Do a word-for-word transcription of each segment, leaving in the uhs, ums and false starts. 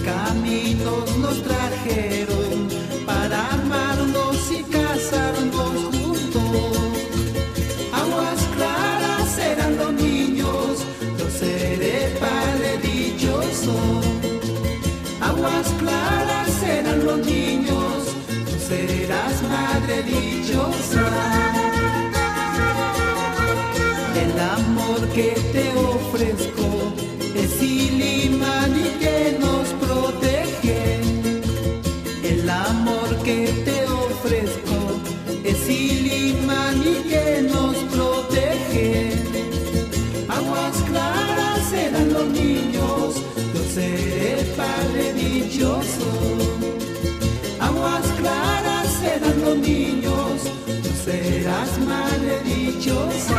caminos nos trajeron para amarnos y casarnos juntos. Aguas claras serán los niños, yo seré padre dichoso. Aguas claras serán los niños, tú serás madre dichosa. El amor que te ofrezco es Ilimani que nos protege. El amor que te ofrezco es Ilimani que nos protege. Aguas claras serán los niños, yo seré padre dichoso. Aguas claras serán los niños, tú serás madre dichosa.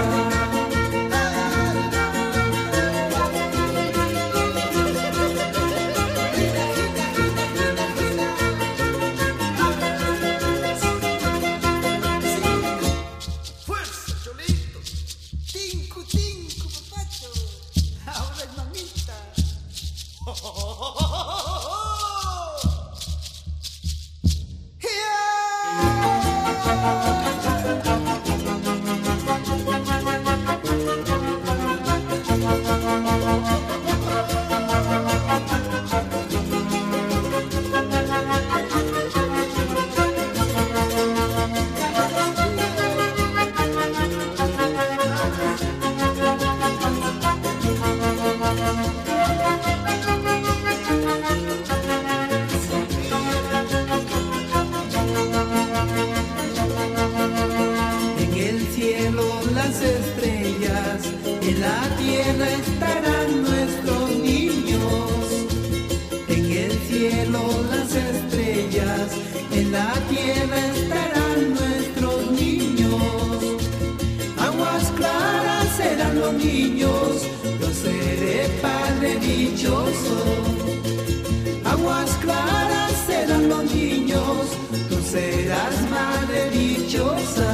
Las estrellas, en la tierra estarán nuestros niños. En el cielo las estrellas, en la tierra estarán nuestros niños. Aguas claras serán los niños, yo seré padre dichoso. Aguas claras serán los niños, tú serás madre dichosa.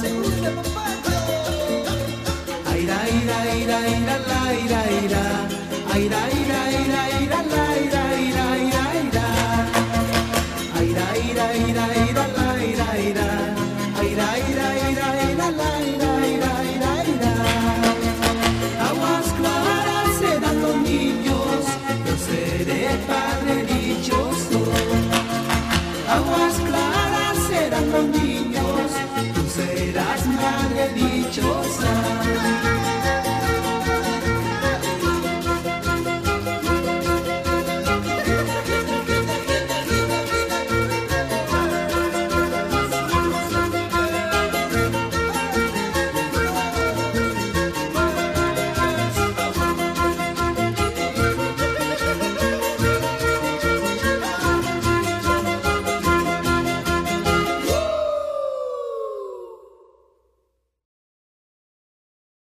Aira, ira, ira, ira, la, ira, ira. Aira, ira, ira, ira, la, ira, ira, ira, ira. Aira, ira, ira, ira, la, ira, ira. Aira, ira, ira, ira, la, ira, ira, ira, ira. Aguas claras serán los niños, yo seré padre.